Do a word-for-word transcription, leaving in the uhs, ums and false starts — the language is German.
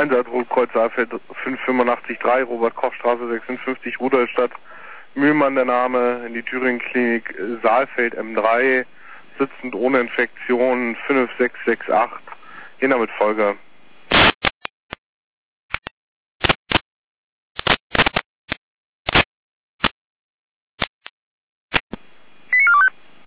Einsatz Rotkreuz Saalfeld fünf acht fünf drei, Robert-Koch-Straße sechsundfünfzig, Rudolstadt, Mühlmann der Name, in die Thüringen-Klinik Saalfeld M drei, sitzend ohne Infektion fünf sechs sechs acht, Jena mit Folge